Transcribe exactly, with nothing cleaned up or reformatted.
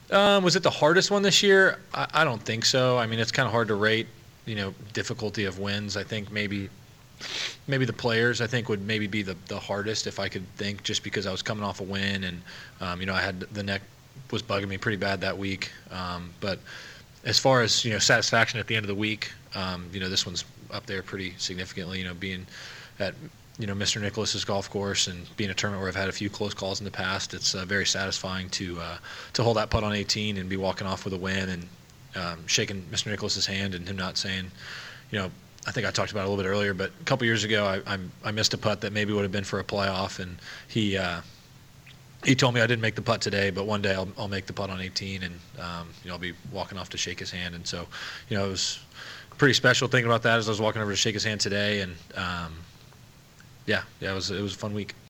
Um, was it the hardest one this year? I, I don't think so. I mean, it's kind of hard to rate, you know, difficulty of wins. I think maybe maybe the players I think would maybe be the, the hardest if I could think, just because I was coming off a win and, um, you know, I had the neck was bugging me pretty bad that week. Um, but as far as, you know, satisfaction at the end of the week, um, you know, this one's up there pretty significantly, you know, being at, you know, Mister Nicklaus's golf course and being a tournament where I've had a few close calls in the past. It's uh, very satisfying to uh, to hold that putt on eighteen and be walking off with a win and um, shaking Mister Nicklaus's hand and him not saying, you know, I think I talked about it a little bit earlier, but a couple years ago I, I I missed a putt that maybe would have been for a playoff, and he uh, he told me I didn't make the putt today, but one day I'll I'll make the putt on eighteen, and um, you know, I'll be walking off to shake his hand. And so, you know, it was pretty special thinking about that as I was walking over to shake his hand today, and um, yeah, yeah, it was it was a fun week.